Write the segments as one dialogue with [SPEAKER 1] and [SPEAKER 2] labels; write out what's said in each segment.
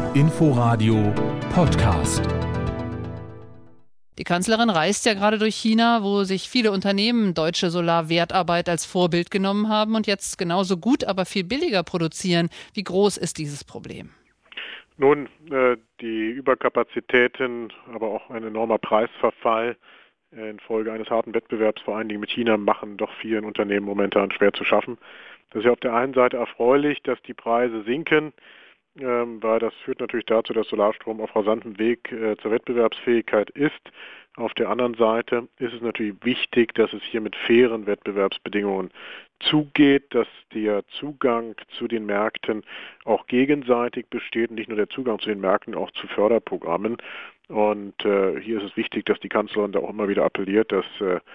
[SPEAKER 1] Inforadio Podcast.
[SPEAKER 2] Die Kanzlerin reist ja gerade durch China, wo sich viele Unternehmen deutsche Solarwertarbeit als Vorbild genommen haben und jetzt genauso gut, aber viel billiger produzieren. Wie groß ist dieses Problem?
[SPEAKER 3] Nun, die Überkapazitäten, aber auch ein enormer Preisverfall infolge eines harten Wettbewerbs, vor allen Dingen mit China, machen doch vielen Unternehmen momentan schwer zu schaffen. Das ist ja auf der einen Seite erfreulich, dass die Preise sinken, weil das führt natürlich dazu, dass Solarstrom auf rasantem Weg zur Wettbewerbsfähigkeit ist. Auf der anderen Seite ist es natürlich wichtig, dass es hier mit fairen Wettbewerbsbedingungen zugeht, dass der Zugang zu den Märkten auch gegenseitig besteht, nicht nur der Zugang zu den Märkten, auch zu Förderprogrammen. Und hier ist es wichtig, dass die Kanzlerin da auch immer wieder appelliert, dass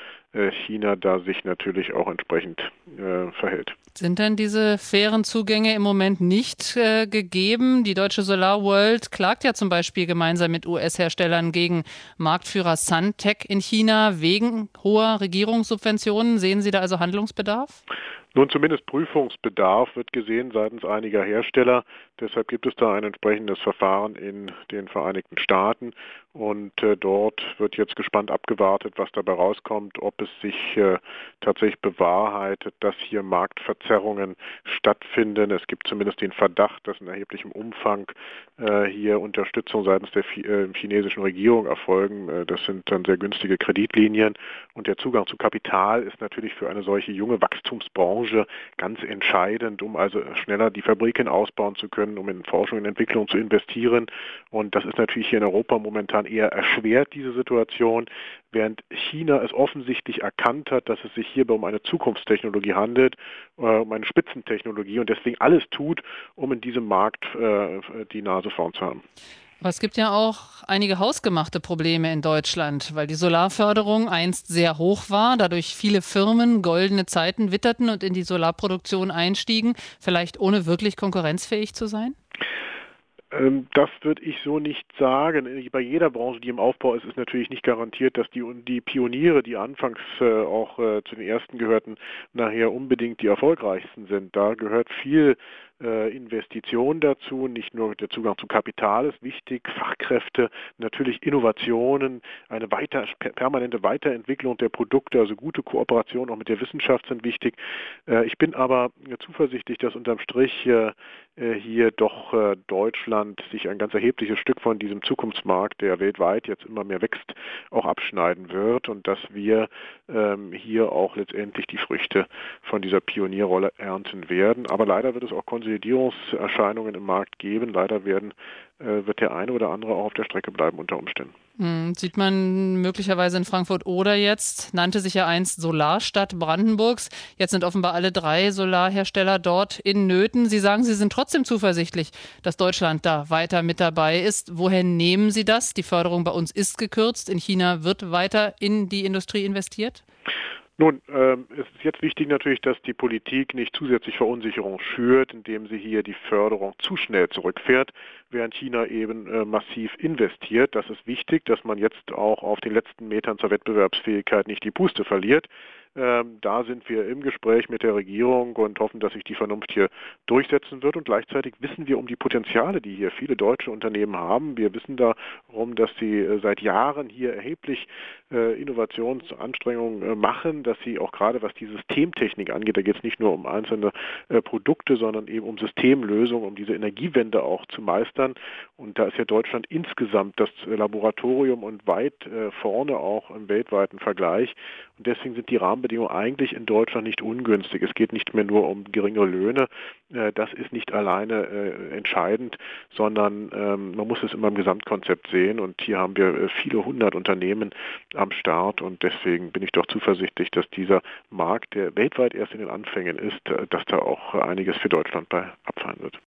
[SPEAKER 3] China da sich natürlich auch entsprechend verhält.
[SPEAKER 2] Sind denn diese fairen Zugänge im Moment nicht gegeben? Die deutsche Solar World klagt ja zum Beispiel gemeinsam mit US-Herstellern gegen Marktführer Suntech in China wegen hoher Regierungssubventionen. Sehen Sie da also Handlungsbedarf?
[SPEAKER 3] Nun, zumindest Prüfungsbedarf wird gesehen seitens einiger Hersteller. Deshalb gibt es da ein entsprechendes Verfahren in den Vereinigten Staaten. Und dort wird jetzt gespannt abgewartet, was dabei rauskommt, ob es sich tatsächlich bewahrheitet, dass hier Marktverzerrungen stattfinden. Es gibt zumindest den Verdacht, dass in erheblichem Umfang hier Unterstützung seitens der chinesischen Regierung erfolgen. Das sind dann sehr günstige Kreditlinien. Und der Zugang zu Kapital ist natürlich für eine solche junge Wachstumsbranche ganz entscheidend, um also schneller die Fabriken ausbauen zu können, um in Forschung und Entwicklung zu investieren. Und das ist natürlich hier in Europa momentan eher erschwert, diese Situation, während China es offensichtlich erkannt hat, dass es sich hierbei um eine Zukunftstechnologie handelt, um eine Spitzentechnologie und deswegen alles tut, um in diesem Markt die Nase vorn zu haben.
[SPEAKER 2] Aber es gibt ja auch einige hausgemachte Probleme in Deutschland, weil die Solarförderung einst sehr hoch war, dadurch viele Firmen goldene Zeiten witterten und in die Solarproduktion einstiegen, vielleicht ohne wirklich konkurrenzfähig zu sein?
[SPEAKER 3] Das würde ich so nicht sagen. Bei jeder Branche, die im Aufbau ist, ist natürlich nicht garantiert, dass die Pioniere, die anfangs auch zu den ersten gehörten, nachher unbedingt die erfolgreichsten sind. Da gehört viel Investition dazu, nicht nur der Zugang zu Kapital ist wichtig, Fachkräfte, natürlich Innovationen, eine permanente Weiterentwicklung der Produkte, also gute Kooperation auch mit der Wissenschaft sind wichtig. Ich bin aber zuversichtlich, dass unterm Strich hier doch Deutschland sich ein ganz erhebliches Stück von diesem Zukunftsmarkt, der weltweit jetzt immer mehr wächst, auch abschneiden wird und dass wir hier auch letztendlich die Früchte von dieser Pionierrolle ernten werden. Aber leider wird es auch Konsolidierungserscheinungen im Markt geben. Leider wird der eine oder andere auch auf der Strecke bleiben unter Umständen.
[SPEAKER 2] Sieht man möglicherweise in Frankfurt oder jetzt, nannte sich ja einst Solarstadt Brandenburgs. Jetzt sind offenbar alle 3 Solarhersteller dort in Nöten. Sie sagen, Sie sind trotzdem zuversichtlich, dass Deutschland da weiter mit dabei ist. Woher nehmen Sie das? Die Förderung bei uns ist gekürzt. In China wird weiter in die Industrie investiert.
[SPEAKER 3] Nun, es ist jetzt wichtig natürlich, dass die Politik nicht zusätzlich Verunsicherung schürt, indem sie hier die Förderung zu schnell zurückfährt, während China eben massiv investiert. Das ist wichtig, dass man jetzt auch auf den letzten Metern zur Wettbewerbsfähigkeit nicht die Puste verliert. Da sind wir im Gespräch mit der Regierung und hoffen, dass sich die Vernunft hier durchsetzen wird. Und gleichzeitig wissen wir um die Potenziale, die hier viele deutsche Unternehmen haben. Wir wissen darum, dass sie seit Jahren hier erheblich Innovationsanstrengungen machen, dass sie auch gerade was die Systemtechnik angeht, da geht es nicht nur um einzelne Produkte, sondern eben um Systemlösungen, um diese Energiewende auch zu meistern. Und da ist ja Deutschland insgesamt das Laboratorium und weit vorne auch im weltweiten Vergleich. Und deswegen sind die Rahmenbedingungen eigentlich in Deutschland nicht ungünstig. Es geht nicht mehr nur um geringe Löhne. Das ist nicht alleine entscheidend, sondern man muss es immer im Gesamtkonzept sehen. Und hier haben wir viele hundert Unternehmen am Start. Und deswegen bin ich doch zuversichtlich, dass dieser Markt, der weltweit erst in den Anfängen ist, dass da auch einiges für Deutschland bei abfallen wird.